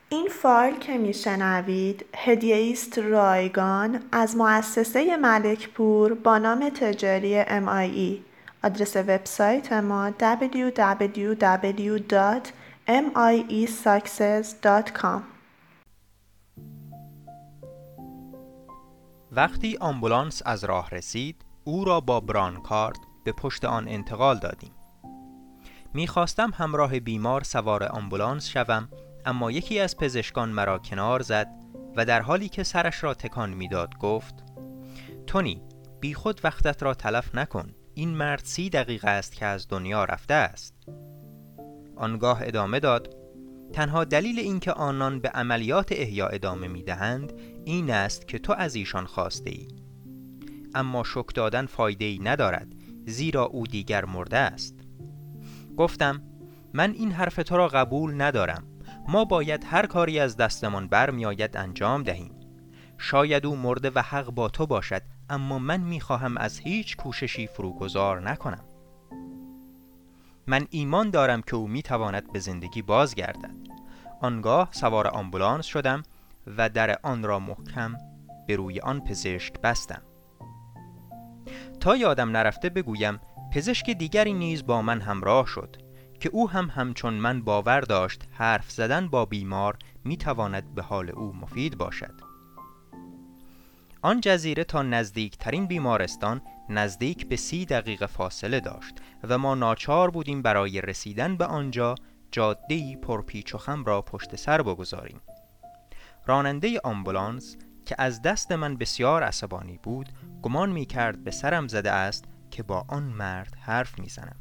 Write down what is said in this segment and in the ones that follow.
این فایل که میشنوید هدیه است رایگان از مؤسسه ملکپور با نام تجاری MIE. آدرس وبسایت ما www.miesuccess.com. وقتی آمبولانس از راه رسید، او را با برانکارد به پشت آن انتقال دادیم. می‌خواستم همراه بیمار سوار آمبولانس شوم، اما یکی از پزشکان مرا کنار زد و در حالی که سرش را تکان میداد گفت: تونی، بی خود وقتت را تلف نکن. این مرد 30 دقیقه است که از دنیا رفته است. آنگاه ادامه داد: تنها دلیل اینکه آنان به عملیات احیا ادامه می‌دهند این است که تو از ایشان خواسته ای. اما شک دادن فایده‌ای ندارد، زیرا او دیگر مرده است. گفتم: من این حرف تو را قبول ندارم. ما باید هر کاری از دستمان برمی آید انجام دهیم. شاید او مرده و حق با تو باشد، اما من می‌خواهم از هیچ کوششی فروگذار نکنم. من ایمان دارم که او می‌تواند به زندگی بازگردد. آنگاه سوار آمبولانس شدم و در آن را محکم به روی آن پزشک بستم. تا یادم نرفته بگویم پزشک دیگری نیز با من همراه شد که او هم همچون من باور داشت حرف زدن با بیمار میتواند به حال او مفید باشد. آن جزیره تا نزدیکترین بیمارستان نزدیک به 30 دقیقه فاصله داشت و ما ناچار بودیم برای رسیدن به آنجا جاده‌ای پرپیچ و خم را پشت سر بگذاریم. راننده آمبولانس که از دست من بسیار عصبانی بود گمان می کرد به سرم زده است که با آن مرد حرف می زنم.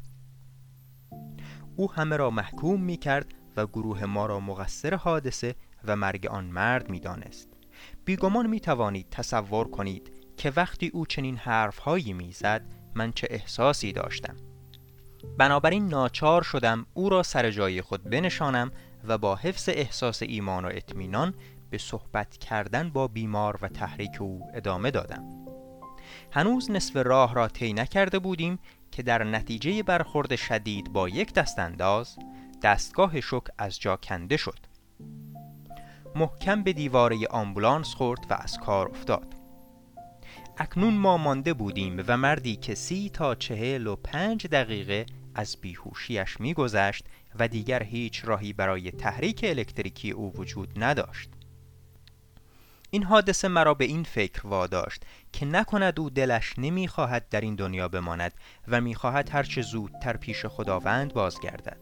او همه را محکوم می کرد و گروه ما را مقصر حادثه و مرگ آن مرد می دانست. بیگمان می توانید تصور کنید که وقتی او چنین حرفهایی می زد من چه احساسی داشتم. بنابراین ناچار شدم او را سر جای خود بنشانم و با حفظ احساس ایمان و اطمینان به صحبت کردن با بیمار و تحریک او ادامه دادم. هنوز نصف راه را طی نکرده بودیم که در نتیجه برخورد شدید با یک دستانداز دستگاه شوک از جا کنده شد. محکم به دیواره آمبولانس خورد و از کار افتاد. اکنون ما مانده بودیم و مردی که 30 تا 45 دقیقه از بیهوشیش می‌گذشت و دیگر هیچ راهی برای تحریک الکتریکی او وجود نداشت. این حادثه مرا به این فکر واداشت که نکند او دلش نمیخواهد در این دنیا بماند و میخواهد هرچه زودتر پیش خداوند بازگردد.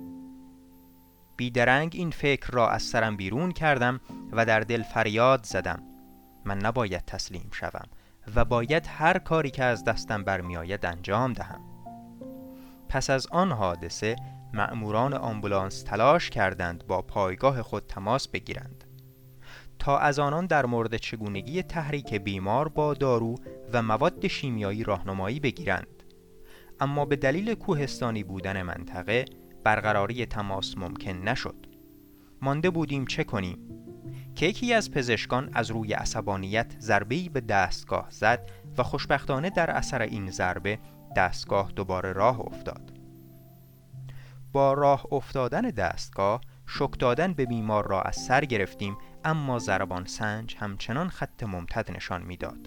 بیدرنگ این فکر را از سرم بیرون کردم و در دل فریاد زدم: من نباید تسلیم شوم و باید هر کاری که از دستم برمی آید انجام دهم. پس از آن حادثه مأموران آمبولانس تلاش کردند با پایگاه خود تماس بگیرند تا از آنان در مورد چگونگی تحریک بیمار با دارو و مواد شیمیایی راهنمایی بگیرند، اما به دلیل کوهستانی بودن منطقه برقراری تماس ممکن نشد. مانده بودیم چه کنیم که یکی از پزشکان از روی عصبانیت ضربه‌ای به دستگاه زد و خوشبختانه در اثر این ضربه دستگاه دوباره راه افتاد. با راه افتادن دستگاه شوک دادن به بیمار را از سر گرفتیم، اما ضربان سنج همچنان خط ممتد نشان میداد.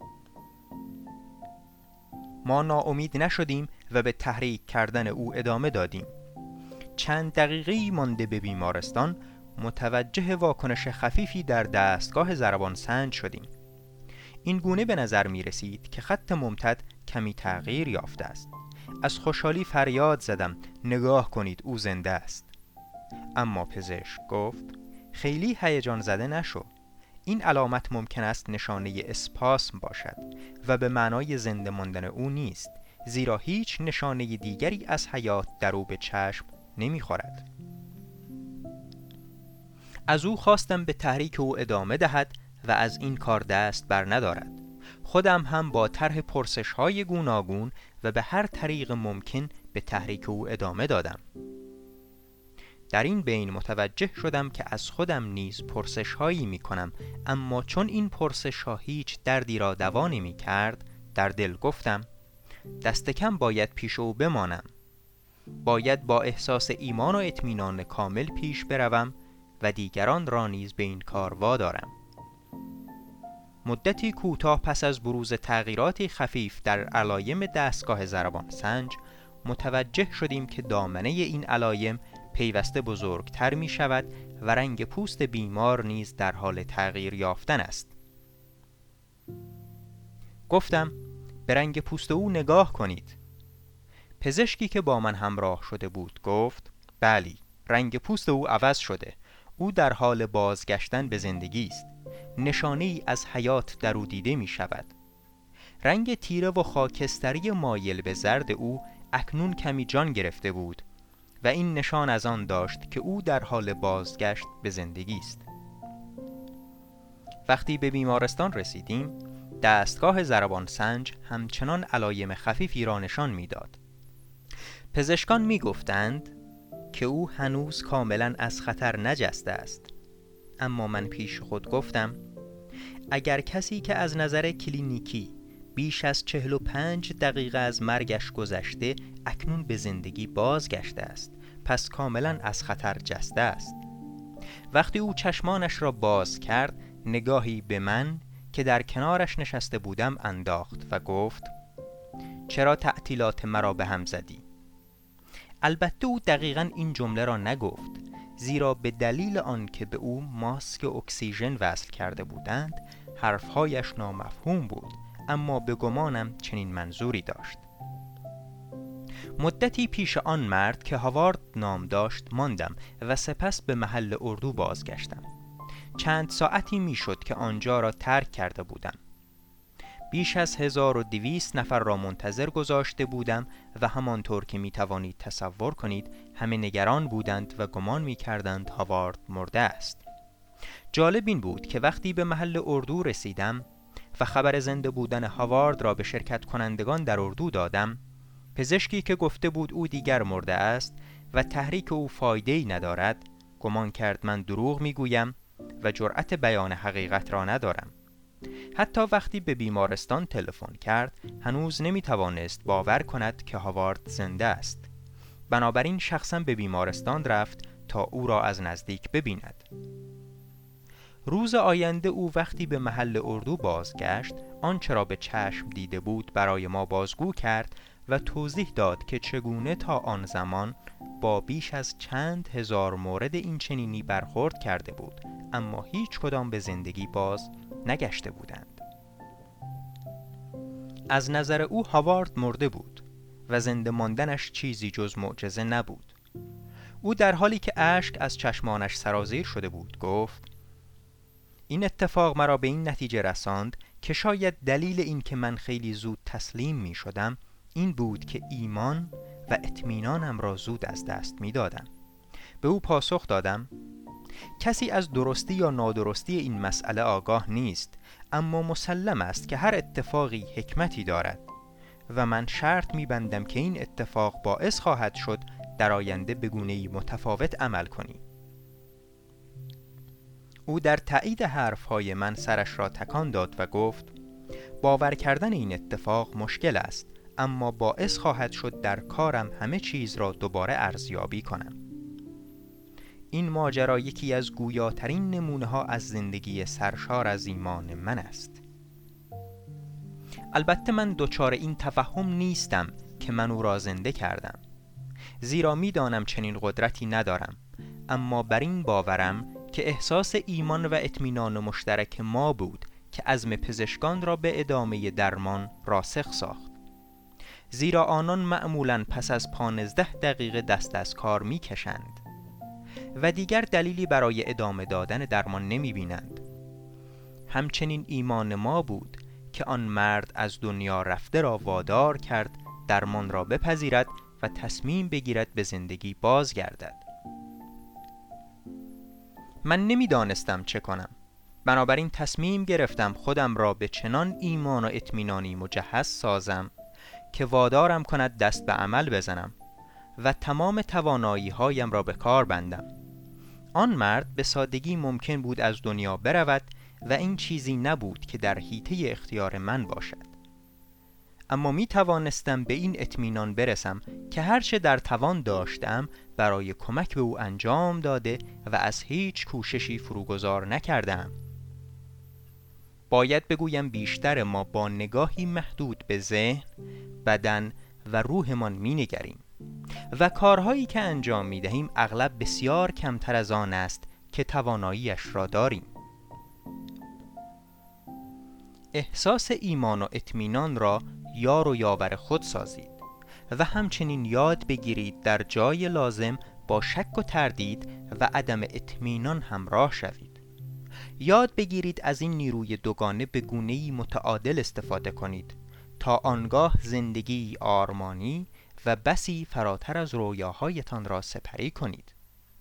ما ناامید نشدیم و به تحریک کردن او ادامه دادیم. چند دقیقه‌ای مانده به بیمارستان متوجه واکنش خفیفی در دستگاه ضربان سنج شدیم. این گونه به نظر می رسید که خط ممتد کمی تغییر یافته است. از خوشحالی فریاد زدم: نگاه کنید، او زنده است. اما پزشک گفت: خیلی هیجان زده نشو. این علامت ممکن است نشانه اسپاسم باشد و به معنای زنده ماندن او نیست، زیرا هیچ نشانه دیگری از حیات در او به چشم نمی‌خورد. از او خواستم به تحریک او ادامه دهد و از این کار دست بر ندارد. خودم هم با طرح پرسش‌های گوناگون و به هر طریق ممکن به تحریک او ادامه دادم. در این بین متوجه شدم که از خودم نیز پرسش‌هایی می‌کنم، اما چون این پرسش‌ها هیچ دردی را دوا نمی‌کرد، در دل گفتم: دست کم باید پیش او بمانم. باید با احساس ایمان و اطمینان کامل پیش بروم و دیگران را نیز به این کار وادارم. مدتی کوتاه پس از بروز تغییراتی خفیف در علایم دستگاه ضربان سنج، متوجه شدیم که دامنه این علایم پیوسته بزرگتر می شود و رنگ پوست بیمار نیز در حال تغییر یافتن است. گفتم به رنگ پوست او نگاه کنید. پزشکی که با من همراه شده بود گفت بلی، رنگ پوست او عوض شده. او در حال بازگشتن به زندگی است. نشانه‌ای از حیات در او دیده می شود. رنگ تیره و خاکستری مایل به زرد او اکنون کمی جان گرفته بود و این نشان از آن داشت که او در حال بازگشت به زندگی است. وقتی به بیمارستان رسیدیم، دستگاه ضربان سنج همچنان علایم خفیفی را نشان میداد. پزشکان می گفتند که او هنوز کاملا از خطر نجسته است. اما من پیش خود گفتم اگر کسی که از نظر کلینیکی بیش از 45 دقیقه از مرگش گذشته اکنون به زندگی بازگشته است، پس کاملا از خطر جسته است. وقتی او چشمانش را باز کرد، نگاهی به من که در کنارش نشسته بودم انداخت و گفت چرا تعطیلات مرا به هم زدی؟ البته او دقیقاً این جمله را نگفت، زیرا به دلیل آن که به او ماسک اکسیژن وصل کرده بودند حرفهایش نامفهوم بود، اما به گمانم چنین منظوری داشت. مدتی پیش آن مرد که هاوارد نام داشت ماندم و سپس به محل اردو بازگشتم. چند ساعتی می شد که آنجا را ترک کرده بودم. بیش از 1200 نفر را منتظر گذاشته بودم و همانطور که می توانید تصور کنید همه نگران بودند و گمان می کردند هاوارد مرده است. جالب این بود که وقتی به محل اردو رسیدم و خبر زنده بودن هاوارد را به شرکت کنندگان در اردو دادم، پزشکی که گفته بود او دیگر مرده است و تحریک او فایده‌ای ندارد، گمان کرد من دروغ می گویم و جرأت بیان حقیقت را ندارم. حتی وقتی به بیمارستان تلفن کرد، هنوز نمی توانست باور کند که هاوارد زنده است. بنابراین شخصا به بیمارستان رفت تا او را از نزدیک ببیند. روز آینده او وقتی به محل اردو بازگشت، آنچه را به چشم دیده بود برای ما بازگو کرد و توضیح داد که چگونه تا آن زمان با بیش از چند هزار مورد این چنینی برخورد کرده بود، اما هیچ کدام به زندگی باز نگشته بودند. از نظر او هاوارد مرده بود و زنده ماندنش چیزی جز معجزه نبود. او در حالی که اشک از چشمانش سرازیر شده بود گفت این اتفاق مرا به این نتیجه رساند که شاید دلیل این که من خیلی زود تسلیم می شدم این بود که ایمان و اطمینانم را زود از دست می دادم. به او پاسخ دادم کسی از درستی یا نادرستی این مسئله آگاه نیست، اما مسلم است که هر اتفاقی حکمتی دارد و من شرط می بندم که این اتفاق باعث خواهد شد در آینده به گونه‌ای متفاوت عمل کنی. او در تایید حرفهای من سرش را تکان داد و گفت باور کردن این اتفاق مشکل است، اما باعث خواهد شد در کارم همه چیز را دوباره ارزیابی کنم. این ماجرا یکی از گویاترین نمونه ها از زندگی سرشار از ایمان من است. البته من دچار این توهم نیستم که من او را زنده کردم، زیرا می دانم چنین قدرتی ندارم، اما بر این باورم که احساس ایمان و اطمینان مشترک ما بود که عزم پزشکان را به ادامه درمان راسخ ساخت، زیرا آنان معمولاً پس از 15 دقیقه دست از کار می کشند و دیگر دلیلی برای ادامه دادن درمان نمی بینند. همچنین ایمان ما بود که آن مرد از دنیا رفته را وادار کرد درمان را بپذیرد و تصمیم بگیرد به زندگی بازگردد. من نمی دانستم چه کنم، بنابراین تصمیم گرفتم خودم را به چنان ایمان و اطمینانی مجهز سازم که وادارم کند دست به عمل بزنم و تمام توانایی هایم را به کار بندم. آن مرد به سادگی ممکن بود از دنیا برود و این چیزی نبود که در حیطه اختیار من باشد. اما می توانستم به این اطمینان برسم که هرچه در توان داشتم برای کمک به او انجام داده و از هیچ کوششی فروگذار نکردم. باید بگویم بیشتر ما با نگاهی محدود به ذهن، بدن و روحمان می نگریم و کارهایی که انجام می دهیم اغلب بسیار کمتر از آن است که تواناییش را داریم. احساس ایمان و اطمینان را یار و یاور خود سازید و همچنین یاد بگیرید در جای لازم با شک و تردید و عدم اطمینان همراه شوید. یاد بگیرید از این نیروی دوگانه به گونه‌ای متعادل استفاده کنید تا آنگاه زندگی آرمانی و بسی فراتر از رویاهایتان را سپری کنید.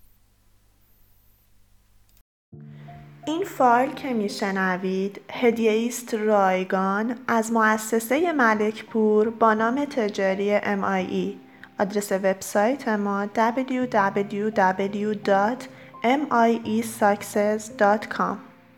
این فایل که میشنوید هدیه است رایگان از مؤسسه ملک پور با نام تجاری MIE. آدرس وبسایت ما www.miesuccess.com.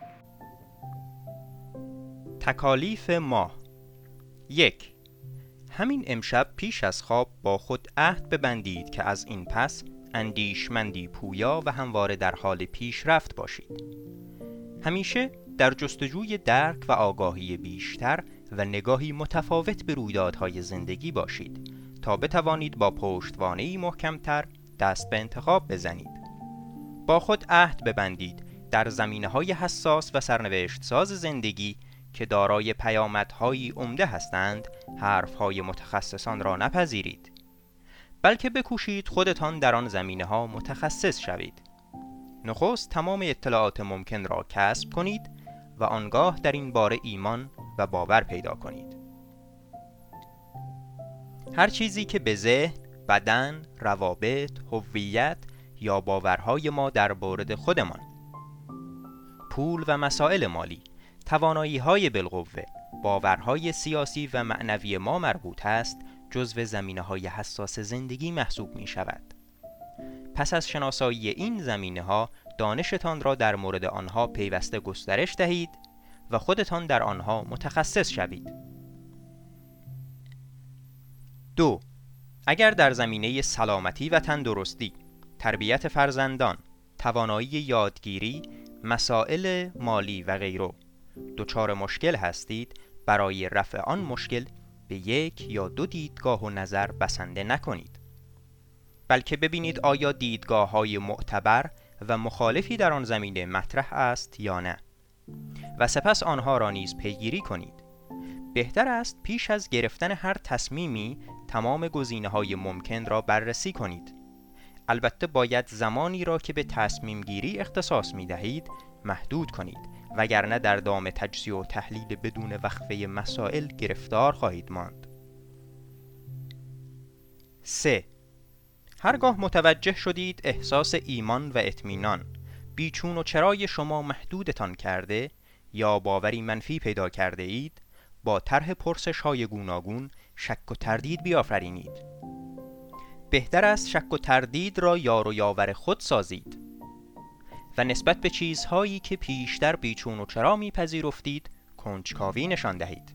تکالیف ماه: 1. همین امشب پیش از خواب با خود عهد ببندید که از این پس اندیشمندی پویا و همواره در حال پیشرفت باشید. همیشه در جستجوی درک و آگاهی بیشتر و نگاهی متفاوت به رویدادهای زندگی باشید تا بتوانید با پشتوانه‌ای محکمتر دست به انتخاب بزنید. با خود عهد ببندید در زمینه‌های حساس و سرنوشت ساز زندگی که دارای پیامدهایی عمده هستند، حرفهای متخصصان را نپذیرید، بلکه بکوشید خودتان در آن زمینه‌ها متخصص شوید. نخست تمام اطلاعات ممکن را کسب کنید و آنگاه در این باره ایمان و باور پیدا کنید. هر چیزی که به ذهن، بدن، روابط، هویت یا باورهای ما در مورد خودمان، پول و مسائل مالی، توانایی‌های بالقوه، باورهای سیاسی و معنوی ما مربوط است، جزو زمینه‌های حساس زندگی محسوب می‌شود. پس از شناسایی این زمینه‌ها دانشتان را در مورد آنها پیوسته گسترش دهید و خودتان در آنها متخصص شوید. 2. اگر در زمینه سلامتی و تندرستی، تربیت فرزندان، توانایی یادگیری، مسائل مالی و غیره دچار مشکل هستید، برای رفع آن مشکل به 1 یا 2 دیدگاه و نظر بسنده نکنید، بلکه ببینید آیا دیدگاه‌های معتبر و مخالفی در آن زمینه مطرح است یا نه و سپس آنها را نیز پیگیری کنید. بهتر است پیش از گرفتن هر تصمیمی تمام گزینه‌های ممکن را بررسی کنید. البته باید زمانی را که به تصمیم گیری اختصاص می دهید محدود کنید، وگرنه در دام تجزیه و تحلیل بدون وقفه مسائل گرفتار خواهید ماند. 3. هرگاه متوجه شدید احساس ایمان و اطمینان بیچون و چرای شما محدودتان کرده یا باوری منفی پیدا کرده اید، با طرح پرسش‌های گوناگون شک و تردید بیافرینید. بهتر است شک و تردید را یار و یاور خود سازید و نسبت به چیزهایی که پیشتر بیچون و چرا میپذیرفتید کنجکاوی نشان دهید.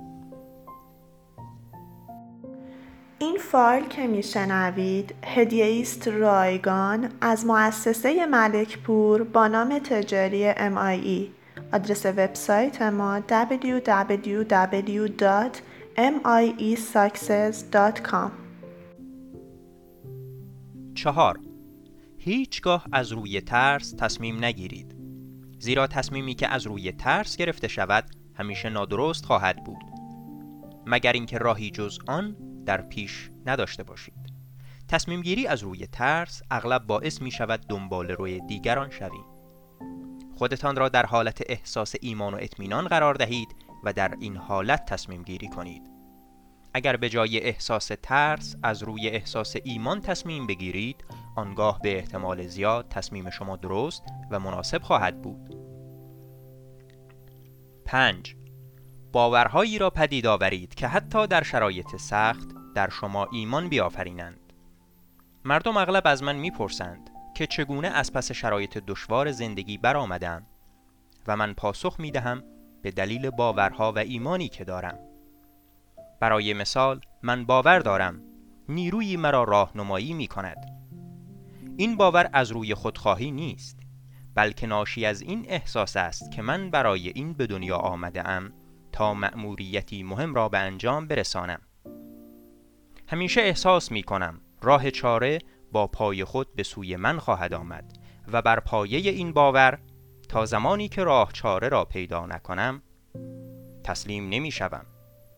این فایل که میشنوید هدیه است رایگان از مؤسسه ملک پور با نام تجاری MIE. آدرس وبسایت ما www.miesuccess.com. 4. هیچگاه از روی ترس تصمیم نگیرید، زیرا تصمیمی که از روی ترس گرفته شود همیشه نادرست خواهد بود، مگر اینکه راهی جز آن در پیش نداشته باشید. تصمیم گیری از روی ترس اغلب باعث می شود دنبال روی دیگران شوید. خودتان را در حالت احساس ایمان و اطمینان قرار دهید و در این حالت تصمیم گیری کنید. اگر به جای احساس ترس از روی احساس ایمان تصمیم بگیرید، آنگاه به احتمال زیاد تصمیم شما درست و مناسب خواهد بود. 5. باورهایی را پدید آورید که حتی در شرایط سخت در شما ایمان بیافرینند. مردم اغلب از من میپرسند که چگونه از پس شرایط دشوار زندگی برآمدم و من پاسخ میدهم به دلیل باورها و ایمانی که دارم. برای مثال من باور دارم نیرویی مرا راهنمایی می کند. این باور از روی خودخواهی نیست، بلکه ناشی از این احساس است که من برای این به دنیا آمده ام تا مأموریتی مهم را به انجام برسانم. همیشه احساس می کنم راه چاره با پای خود به سوی من خواهد آمد و بر پایه این باور تا زمانی که راه چاره را پیدا نکنم تسلیم نمی شوم.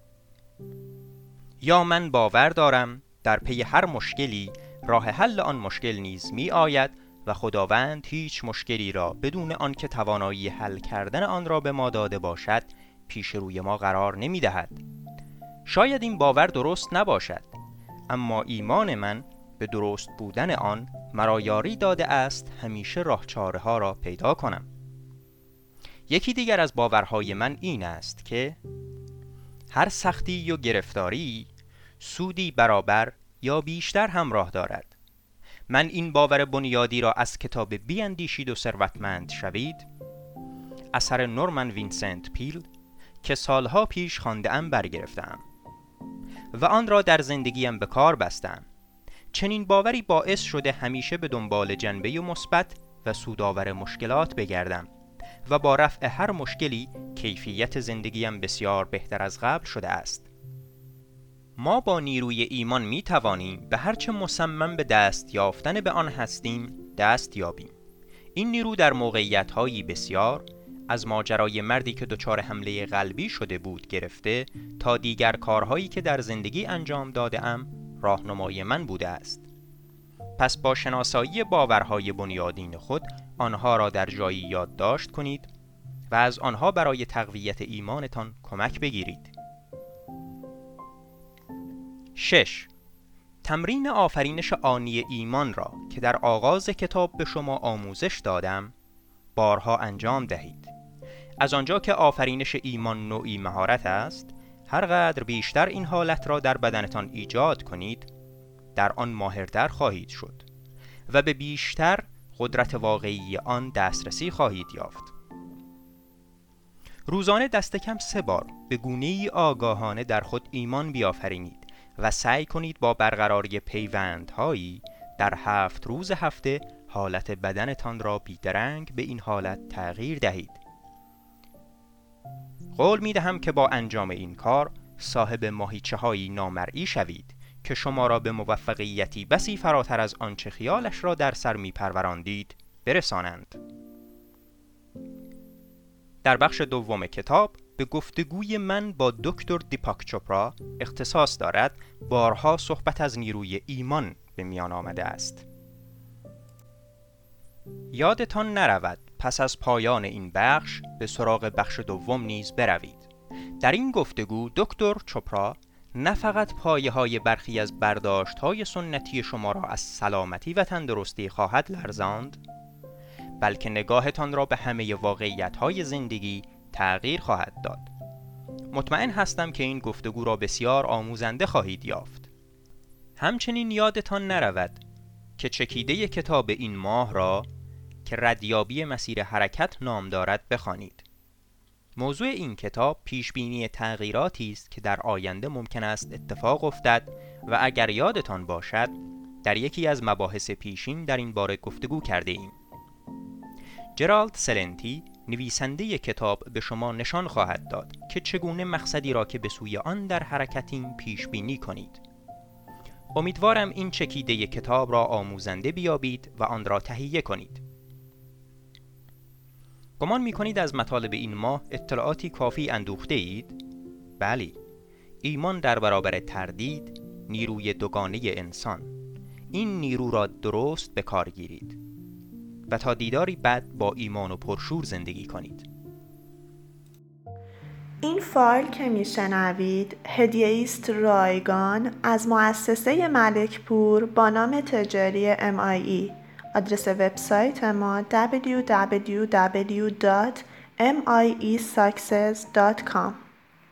یا من باور دارم در پی هر مشکلی راه حل آن مشکل نیز می آید و خداوند هیچ مشکلی را بدون آنکه توانایی حل کردن آن را به ما داده باشد پیش روی ما قرار نمی دهد. شاید این باور درست نباشد، اما ایمان من به درست بودن آن مرا یاری داده است همیشه راه چاره ها را پیدا کنم. یکی دیگر از باورهای من این است که هر سختی و گرفتاری سودی برابر یا بیشتر همراه دارد. من این باور بنیادی را از کتاب بیاندیشید و ثروتمند شوید اثر نورمن وینسنت پیل که سالها پیش خوانده‌ام برگرفتم و آن را در زندگیم به کار بستم. چنین باوری باعث شده همیشه به دنبال جنبه مثبت و سودآور مشکلات بگردم و با رفع هر مشکلی کیفیت زندگیم بسیار بهتر از قبل شده است. ما با نیروی ایمان می توانیم به هرچه مصمم به دست یافتن به آن هستیم دست یابیم. این نیرو در موقعیت‌هایی بسیار از ماجرای مردی که دچار حمله قلبی شده بود گرفته تا دیگر کارهایی که در زندگی انجام داده‌ام راهنمای من بوده است. پس با شناسایی باورهای بنیادین خود آنها را در جایی یادداشت کنید و از آنها برای تقویت ایمانتان کمک بگیرید. 6. تمرین آفرینش آنی ایمان را که در آغاز کتاب به شما آموزش دادم بارها انجام دهید. از آنجا که آفرینش ایمان نوعی مهارت است، هر قدر بیشتر این حالت را در بدنتان ایجاد کنید در آن ماهرتر خواهید شد و به بیشتر قدرت واقعی آن دسترسی خواهید یافت. روزانه دست کم 3 بار به گونه‌ای آگاهانه در خود ایمان بیافرینید و سعی کنید با برقراری پیوندهایی در 7 روز هفته حالت بدنتان را بیدرنگ به این حالت تغییر دهید. قول می دهم که با انجام این کار صاحب ماهیچه‌هایی نامرئی شوید که شما را به موفقیتی بسی فراتر از آنچه خیالش را در سر می پروراندید برسانند. در بخش دوم کتاب به گفتگوی من با دکتر دیپاک چوپرا اختصاص دارد. بارها صحبت از نیروی ایمان به میان آمده است. یادتان نرود پس از پایان این بخش به سراغ بخش دوم نیز بروید. در این گفتگو دکتر چوپرا نه فقط پایه‌های برخی از برداشت‌های سنتی شما را از سلامتی و تندرستی خواهد لرزاند، بلکه نگاهتان را به همه واقعیت‌های زندگی تغییر خواهد داد. مطمئن هستم که این گفتگو را بسیار آموزنده خواهید یافت. همچنین یادتان نرود که چکیده کتاب این ماه را که ردیابی مسیر حرکت نام دارد بخوانید. موضوع این کتاب پیشبینی تغییراتی است که در آینده ممکن است اتفاق افتد و اگر یادتان باشد در یکی از مباحث پیشین در این باره گفتگو کرده ایم. جرالد سلنتی نویسنده کتاب به شما نشان خواهد داد که چگونه مقصدی را که به سوی آن در حرکتیم پیش بینی کنید. امیدوارم این چکیده کتاب را آموزنده بیابید و آن را تهیه کنید. گمان می‌کنید از مطالب این ماه اطلاعاتی کافی اندوخته اید؟ بله. ایمان در برابر تردید نیروی دوگانه انسان. این نیرو را درست به کار گیرید و تا دیداری بعد با ایمان و پرشور زندگی کنید. این فایل که میشنوید هدیه است رایگان از مؤسسه ملک پور با نام تجاری MIE. آدرس وبسایت ما www.miesuccess.com